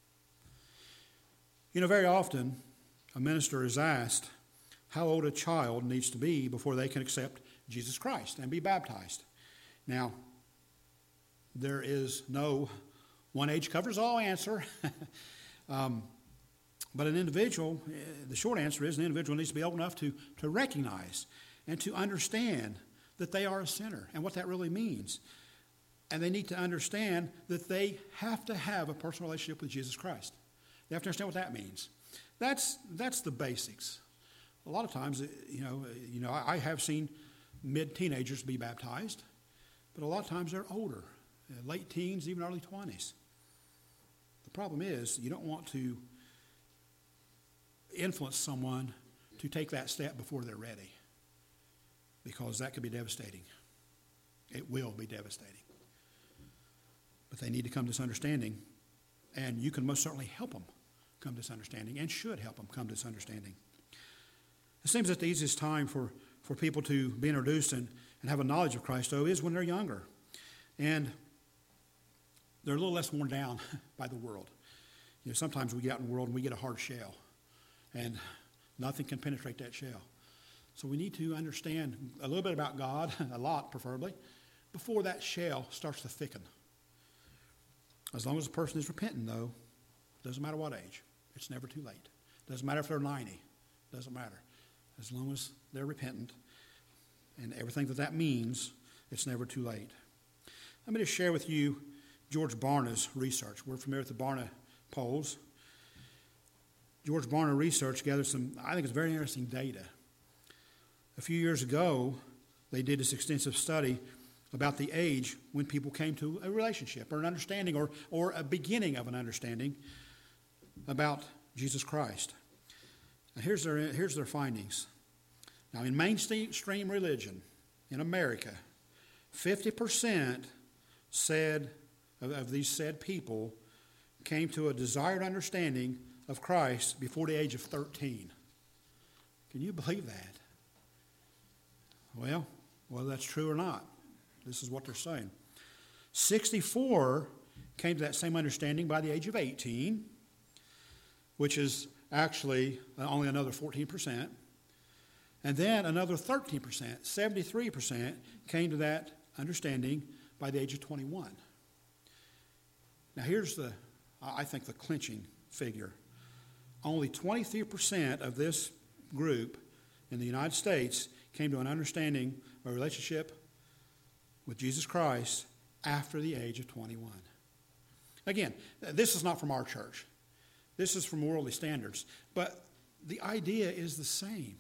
You know, very often, a minister is asked how old a child needs to be before they can accept Jesus Christ and be baptized. Now, there is no one age covers all answer. um, but an individual, the short answer is an individual needs to be old enough to, to recognize and to understand that they are a sinner and what that really means. And they need to understand that they have to have a personal relationship with Jesus Christ. They have to understand what that means. That's that's the basics. A lot of times, you know, you know, I have seen mid-teenagers be baptized, but a lot of times they're older, late teens, even early twenties. The problem is you don't want to influence someone to take that step before they're ready, because that could be devastating. It will be devastating. But they need to come to this understanding, and you can most certainly help them come to this understanding and should help them come to this understanding. It seems that the easiest time for, for people to be introduced and, and have a knowledge of Christ, though, is when they're younger. And they're a little less worn down by the world. You know, sometimes we get out in the world and we get a hard shell. and nothing can penetrate that shell. So we need to understand a little bit about God, a lot preferably, before that shell starts to thicken. As long as the person is repentant, though, doesn't matter what age. It's never too late. Doesn't matter if they're ninety. Doesn't matter. As long as they're repentant and everything that that means, it's never too late. Let me just share with you George Barna's research. We're familiar with the Barna polls. George Barna research gathered some, I think it's very interesting data. A few years ago, they did this extensive study about the age when people came to a relationship or an understanding or, or a beginning of an understanding about Jesus Christ. Now here's their, here's their findings. Now, in mainstream religion in America, fifty percent said of, of these said people came to a desired understanding of Christ before the age of thirteen. Can you believe that? Well, whether that's true or not, this is what they're saying. sixty-four came to that same understanding by the age of eighteen, which is actually only another fourteen percent. And then another thirteen percent, seventy-three percent, came to that understanding by the age of twenty-one. Now here's the, I think, the clinching figure. Only twenty-three percent of this group in the United States came to an understanding or relationship with Jesus Christ after the age of twenty-one. Again, this is not from our church. This is from worldly standards. But the idea is the same.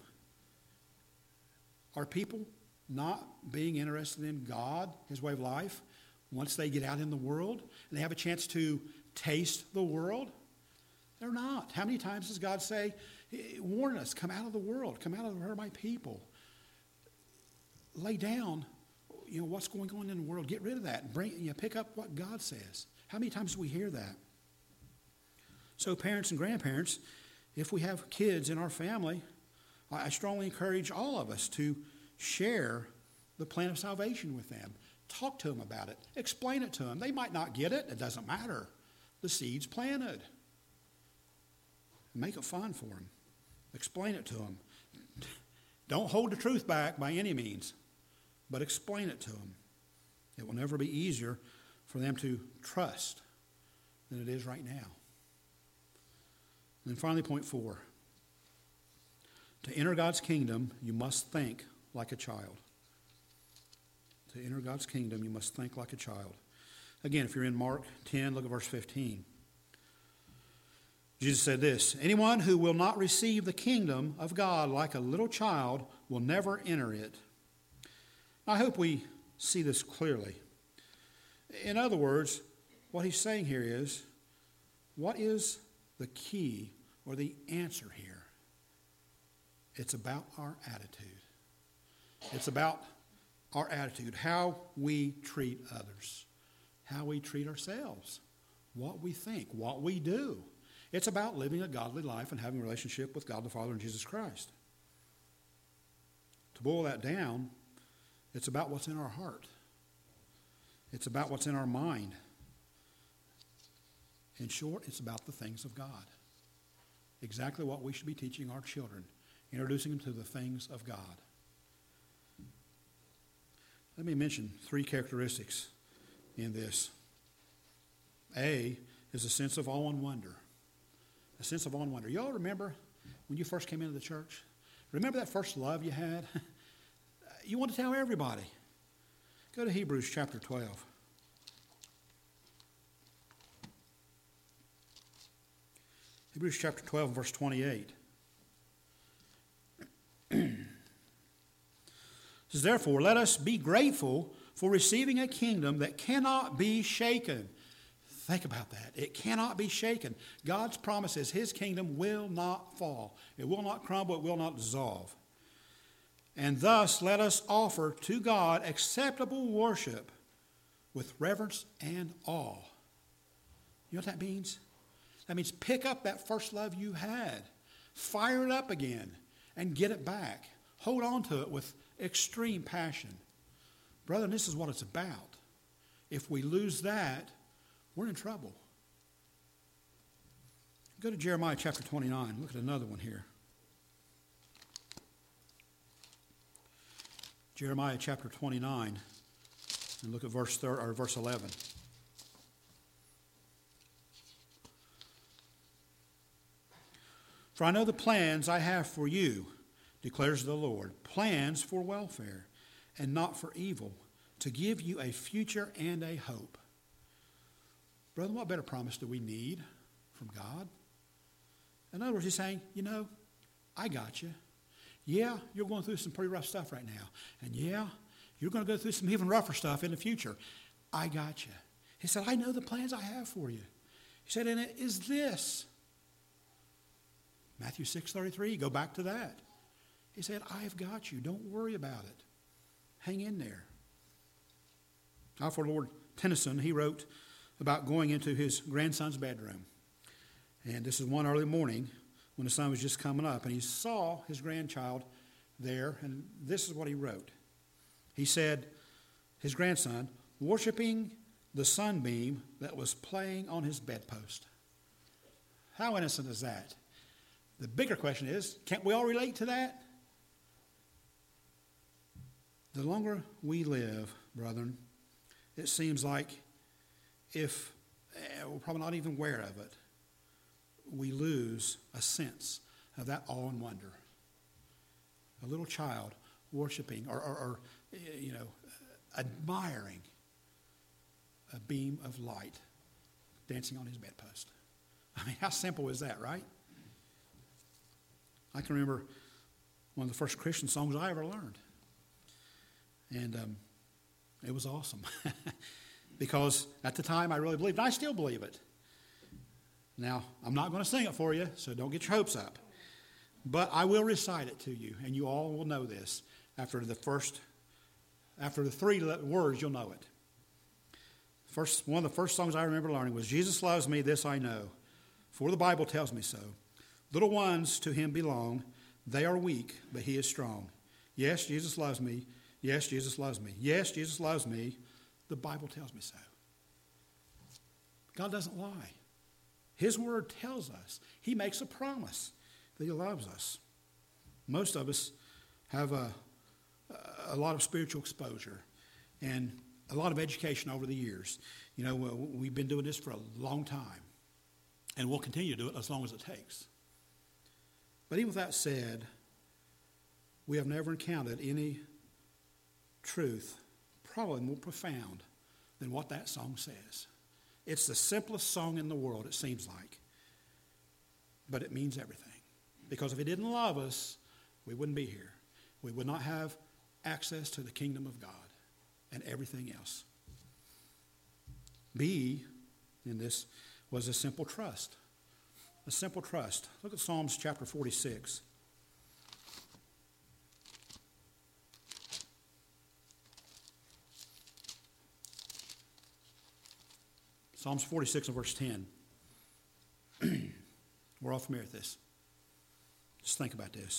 Are people not being interested in God, His way of life, once they get out in the world and they have a chance to taste the world? They're not. How many times does God say, warn us, come out of the world, come out of her, my people. Lay down, you know, what's going on in the world. Get rid of that and bring, you know, pick up what God says. How many times do we hear that? So parents and grandparents, if we have kids in our family, I strongly encourage all of us to share the plan of salvation with them. Talk to them about it. Explain it to them. They might not get it. It doesn't matter. The seed's planted. Make it fun for them. Explain it to them. Don't hold the truth back by any means, but explain it to them. It will never be easier for them to trust than it is right now. And then finally, point four. To enter God's kingdom, you must think like a child. To enter God's kingdom, you must think like a child. Again, if you're in Mark ten, look at verse fifteen. Jesus said this, anyone who will not receive the kingdom of God like a little child will never enter it. I hope we see this clearly. In other words, what he's saying here is, what is the key or the answer here? It's about our attitude. It's about our attitude, how we treat others, how we treat ourselves, what we think, what we do. It's about living a godly life and having a relationship with God the Father and Jesus Christ. To boil that down, it's about what's in our heart. It's about what's in our mind. In short, it's about the things of God. Exactly what we should be teaching our children, introducing them to the things of God. Let me mention three characteristics in this. A is a sense of awe and wonder. A sense of awe and wonder. You all remember when you first came into the church? Remember that first love you had? You want to tell everybody. Go to Hebrews chapter twelve. Hebrews chapter twelve, verse twenty-eight. It says, therefore, let us be grateful for receiving a kingdom that cannot be shaken. Think about that. It cannot be shaken. God's promise is His kingdom will not fall. It will not crumble. It will not dissolve. And thus, let us offer to God acceptable worship with reverence and awe. You know what that means? That means pick up that first love you had. Fire it up again and get it back. Hold on to it with extreme passion. Brethren, this is what it's about. If we lose that, we're in trouble. Go to Jeremiah chapter twenty-nine. Look at another one here. Jeremiah chapter twenty-nine, and look at verse thir- or verse eleven. For I know the plans I have for you, declares the Lord, plans for welfare and not for evil, to give you a future and a hope. Brother, what better promise do we need from God? In other words, he's saying, you know, I got you. Yeah, you're going through some pretty rough stuff right now. And yeah, you're going to go through some even rougher stuff in the future. I got you. He said, I know the plans I have for you. He said, and it is this. Matthew six thirty-three, go back to that. He said, I've got you. Don't worry about it. Hang in there. Alfred Lord Tennyson, he wrote about going into his grandson's bedroom. And this is one early morning when the sun was just coming up, and he saw his grandchild there, and this is what he wrote. He said, his grandson, worshiping the sunbeam that was playing on his bedpost. How innocent is that? The bigger question is, can't we all relate to that? The longer we live, brethren, it seems like if eh, we're probably not even aware of it, we lose a sense of that awe and wonder. A little child worshiping or, or, or you know, admiring a beam of light dancing on his bedpost. I mean, how simple is that, right? I can remember one of the first Christian songs I ever learned. And um, it was awesome. Because at the time I really believed, and I still believe it. Now, I'm not going to sing it for you, so don't get your hopes up. But I will recite it to you, and you all will know this. After the first, after the three words, you'll know it. First, one of the first songs I remember learning was, Jesus loves me, this I know, for the Bible tells me so. Little ones to him belong. They are weak, but he is strong. Yes, Jesus loves me. Yes, Jesus loves me. Yes, Jesus loves me. The Bible tells me so. God doesn't lie. His word tells us. He makes a promise that he loves us. Most of us have a, a lot of spiritual exposure and a lot of education over the years. You know, we've been doing this for a long time, and we'll continue to do it as long as it takes. But even with that said, we have never encountered any truth probably more profound than what that song says. It's the simplest song in the world, it seems like. But it means everything. Because if he didn't love us, we wouldn't be here. We would not have access to the kingdom of God and everything else. B in this was a simple trust. A simple trust. Look at Psalms chapter forty-six. Psalms forty-six and verse ten. We're all familiar with this. Just think about this.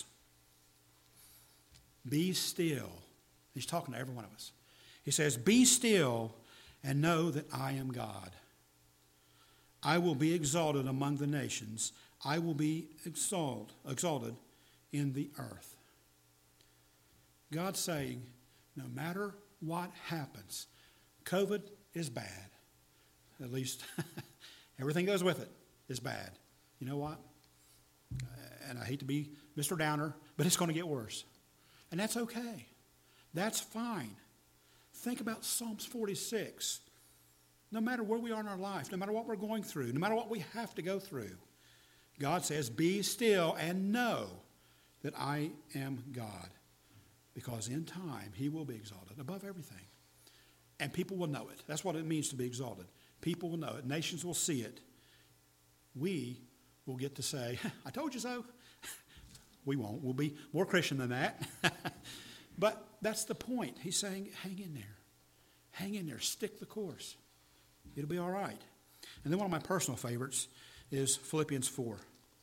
Be still. He's talking to every one of us. He says, be still and know that I am God. I will be exalted among the nations. I will be exalted, exalted in the earth. God's saying, no matter what happens, COVID is bad. At least everything goes with it is bad. You know what? And I hate to be Mister Downer, but it's going to get worse. And that's okay. That's fine. Think about Psalms forty-six. No matter where we are in our life, no matter what we're going through, no matter what we have to go through, God says, be still and know that I am God. Because in time, he will be exalted above everything. And people will know it. That's what it means to be exalted. People will know it. Nations will see it. We will get to say, I told you so. We won't. We'll be more Christian than that. But that's the point. He's saying, hang in there. Hang in there. Stick the course. It'll be all right. And then one of my personal favorites is Philippians four.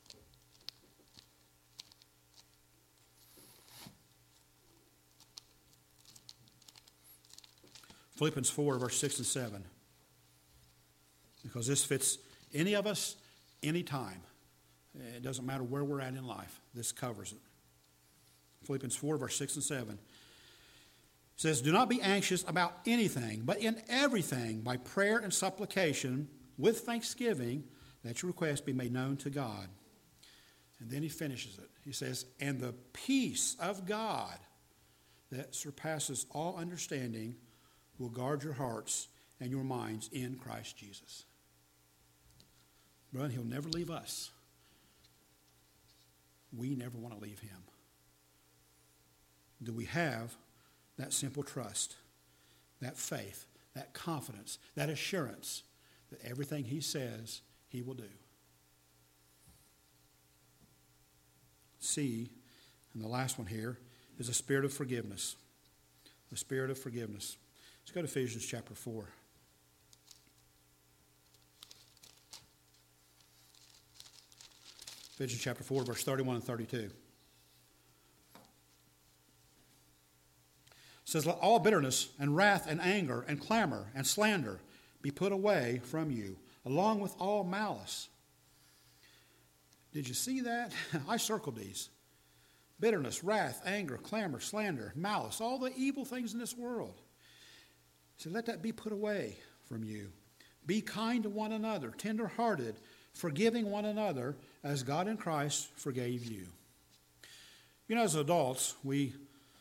Philippians four, verse six and seven. Because this fits any of us, any time. It doesn't matter where we're at in life. This covers it. Philippians four, verse six and seven says, "Do not be anxious about anything, but in everything, by prayer and supplication, with thanksgiving, let your requests be made known to God." And then he finishes it. He says, "And the peace of God that surpasses all understanding will guard your hearts and your minds in Christ Jesus." Brother, he'll never leave us. We never want to leave him. Do we have that simple trust, that faith, that confidence, that assurance that everything he says he will do? C, and the last one here, is a spirit of forgiveness. The spirit of forgiveness. Let's go to Ephesians chapter four. Ephesians chapter four, verse thirty-one and thirty-two. It says, "Let all bitterness and wrath and anger and clamor and slander be put away from you, along with all malice." Did you see that? I circled these. Bitterness, wrath, anger, clamor, slander, malice, all the evil things in this world. So let that be put away from you. Be kind to one another, tender-hearted, forgiving one another, as God in Christ forgave you. You know, as adults, we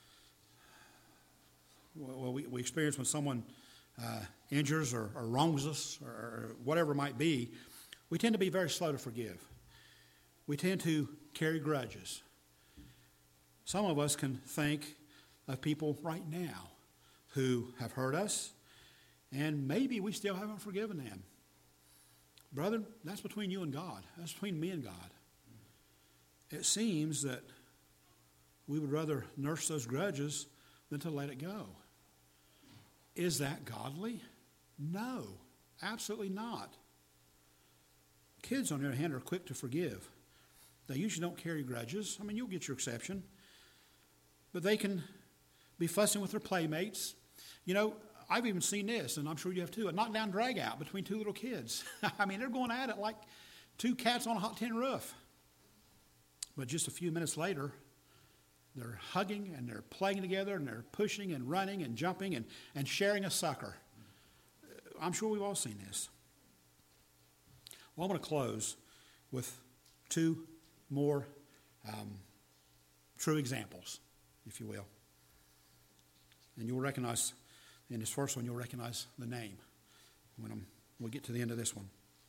well, we, we experience when someone uh, injures or, or wrongs us or, or whatever it might be, we tend to be very slow to forgive. We tend to carry grudges. Some of us can think of people right now who have hurt us, and maybe we still haven't forgiven them. Brother, that's between you and God. That's between me and God. It seems that we would rather nurse those grudges than to let it go. Is that godly? No, absolutely not. Kids, on the other hand, are quick to forgive. They usually don't carry grudges. I mean, you'll get your exception. But they can be fussing with their playmates. You know, I've even seen this, and I'm sure you have too, a knockdown drag out between two little kids. I mean, they're going at it like two cats on a hot tin roof. But just a few minutes later, they're hugging and they're playing together and they're pushing and running and jumping and, and sharing a sucker. I'm sure we've all seen this. Well, I'm going to close with two more um, true examples, if you will. And you'll recognize, in this first one, you'll recognize the name when I'm, we get to the end of this one.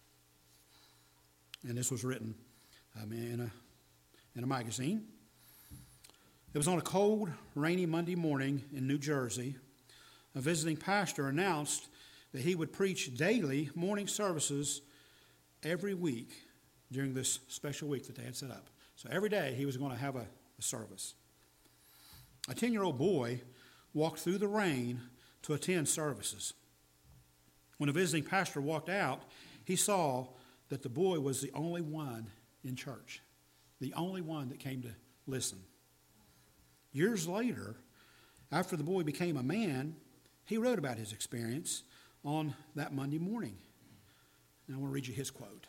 And this was written um, in, a, in a magazine. It was on a cold, rainy Monday morning in New Jersey. A visiting pastor announced that he would preach daily morning services every week during this special week that they had set up. So every day he was going to have a, a service. A ten-year-old boy walked through the rain to attend services. When a visiting pastor walked out, he saw that the boy was the only one in church, the only one that came to listen. Years later, after the boy became a man, he wrote about his experience on that Monday morning. And I want to read you his quote.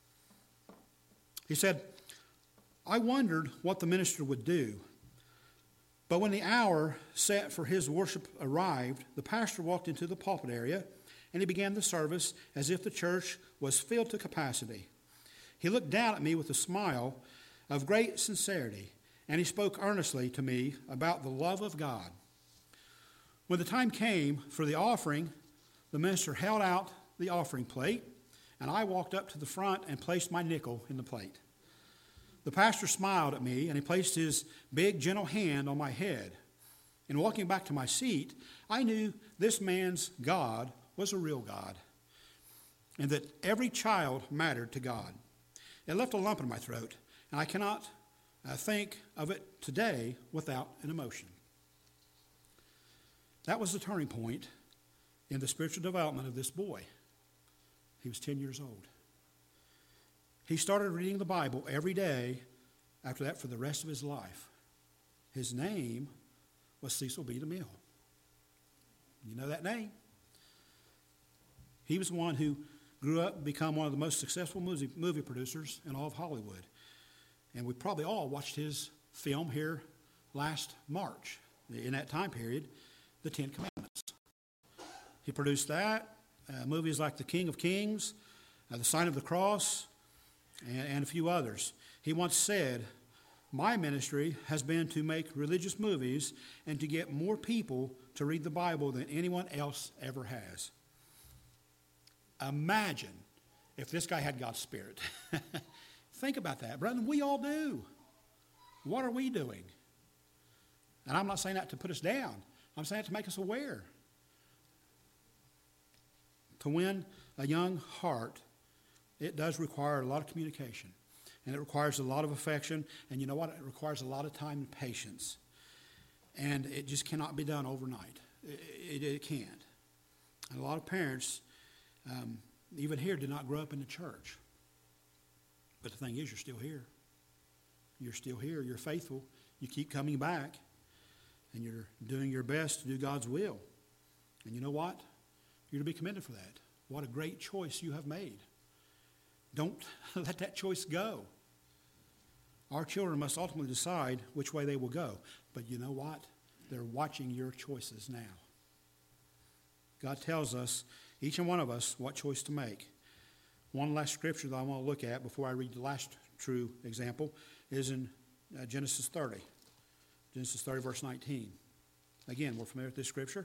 He said, "I wondered what the minister would do. But when the hour set for his worship arrived, the pastor walked into the pulpit area and he began the service as if the church was filled to capacity. He looked down at me with a smile of great sincerity, and he spoke earnestly to me about the love of God. When the time came for the offering, the minister held out the offering plate, and I walked up to the front and placed my nickel in the plate. The pastor smiled at me, and he placed his big, gentle hand on my head. In walking back to my seat, I knew this man's God was a real God, and that every child mattered to God. It left a lump in my throat, and I cannot uh, think of it today without an emotion." That was the turning point in the spiritual development of this boy. He was ten years old. He started reading the Bible every day after that for the rest of his life. His name was Cecil B. DeMille. You know that name? He was the one who grew up and become one of the most successful movie, movie producers in all of Hollywood. And we probably all watched his film here last March, in that time period, The Ten Commandments. He produced that, uh, movies like The King of Kings, uh, The Sign of the Cross, and, and a few others. He once said, "My ministry has been to make religious movies and to get more people to read the Bible than anyone else ever has." Imagine if this guy had God's Spirit. Think about that, brethren. We all do. What are we doing? And I'm not saying that to put us down. I'm saying that to make us aware. To win a young heart, it does require a lot of communication. And it requires a lot of affection. And you know what? It requires a lot of time and patience. And it just cannot be done overnight. It, it, it can't. And a lot of parents, um, even here, did not grow up in the church. But the thing is, you're still here. You're still here. You're faithful. You keep coming back. And you're doing your best to do God's will. And you know what? You're to be commended for that. What a great choice you have made. Don't let that choice go. Our children must ultimately decide which way they will go. But you know what? They're watching your choices now. God tells us, each and one of us, what choice to make. One last scripture that I want to look at before I read the last true example is in uh, Genesis thirty. Genesis thirty, verse nineteen. Again, we're familiar with this scripture.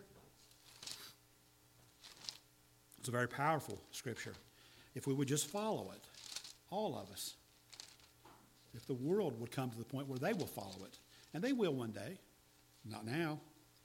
It's a very powerful scripture. If we would just follow it, all of us, if the world would come to the point where they will follow it, and they will one day, not now.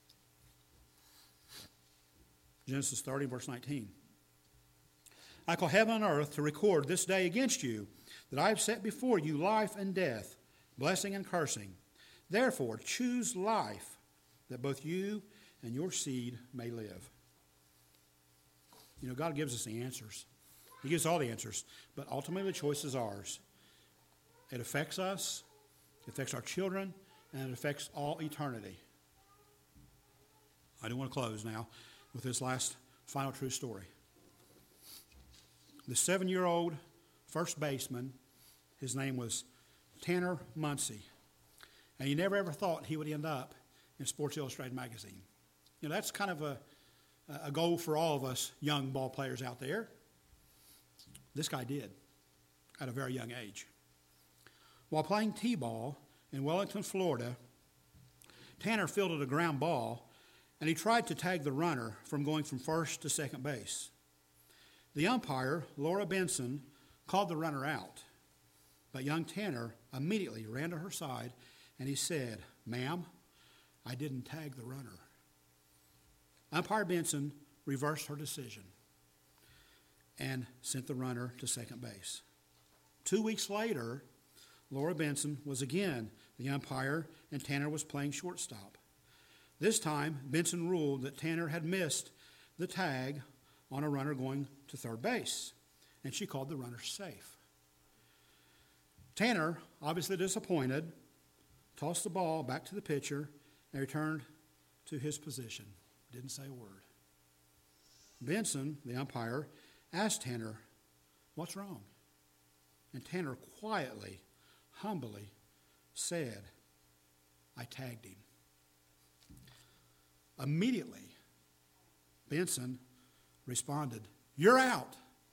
Genesis thirty, verse nineteen. "I call heaven and earth to record this day against you, that I have set before you life and death, blessing and cursing. Therefore, choose life, that both you and your seed may live." You know, God gives us the answers. He gives all the answers. But ultimately, the choice is ours. It affects us, it affects our children, and it affects all eternity. I do want to close now with this last final true story. The seven-year-old first baseman, his name was Tanner Muncy. And you never ever thought he would end up in Sports Illustrated magazine. You know, that's kind of a, a goal for all of us young ball players out there. This guy did at a very young age. While playing t-ball in Wellington, Florida, Tanner fielded a ground ball, and he tried to tag the runner from going from first to second base. The umpire, Laura Benson, called the runner out, but young Tanner immediately ran to her side, and he said, "Ma'am, I didn't tag the runner." Umpire Benson reversed her decision and sent the runner to second base. Two weeks later, Laura Benson was again the umpire, and Tanner was playing shortstop. This time, Benson ruled that Tanner had missed the tag on a runner going to third base, and she called the runner safe. Tanner, obviously disappointed, tossed the ball back to the pitcher and returned to his position. Didn't say a word. Benson, the umpire, asked Tanner, "What's wrong?" And Tanner quietly, humbly said, "I tagged him." Immediately, Benson responded, "You're out."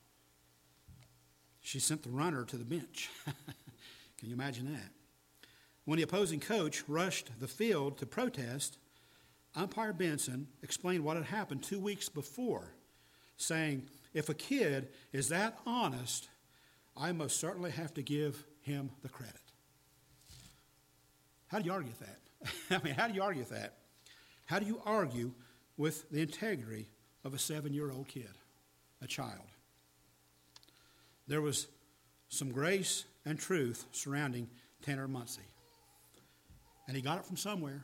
She sent the runner to the bench. Can you imagine that? When the opposing coach rushed the field to protest, umpire Benson explained what had happened two weeks before, saying, "If a kid is that honest, I most certainly have to give him the credit." How do you argue with that? I mean, how do you argue with that? How do you argue with the integrity of a seven-year-old kid, a child? There was some grace and truth surrounding Tanner Muncy, and he got it from somewhere.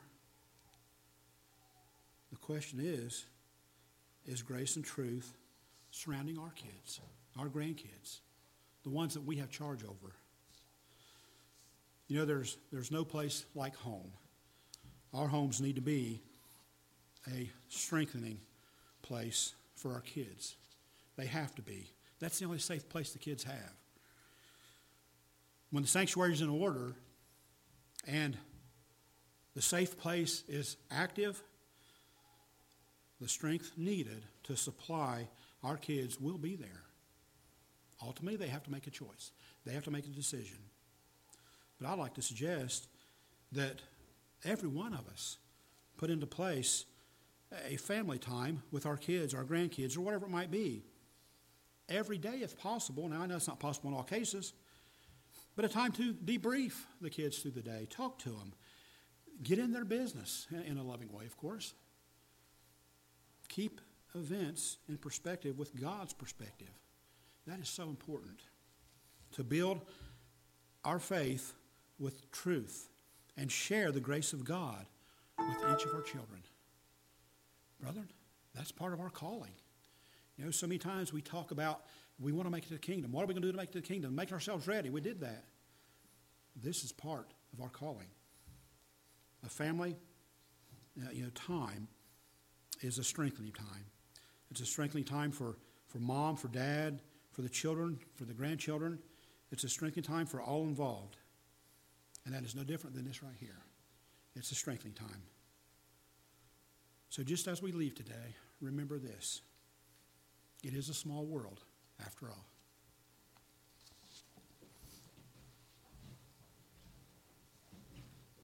The question is, is grace and truth surrounding our kids, our grandkids, the ones that we have charge over? You know, there's there's no place like home. Our homes need to be a strengthening place for our kids. They have to be. That's the only safe place the kids have. When the sanctuary is in order and the safe place is active, the strength needed to supply our kids will be there. Ultimately, they have to make a choice. They have to make a decision. But I'd like to suggest that every one of us put into place a family time with our kids, our grandkids, or whatever it might be. Every day if possible. Now, I know it's not possible in all cases, but a time to debrief the kids through the day. Talk to them. Get in their business in a loving way, of course. Keep events in perspective with God's perspective. That is so important. To build our faith with truth and share the grace of God with each of our children. Brethren, that's part of our calling. You know, so many times we talk about we want to make it to the kingdom. What are we going to do to make it to the kingdom? Make ourselves ready. We did that. This is part of our calling. A family, uh, you know, time is a strengthening time. It's a strengthening time for, for mom, for dad, for the children, for the grandchildren. It's a strengthening time for all involved. And that is no different than this right here. It's a strengthening time. So just as we leave today, remember this. It is a small world, after all.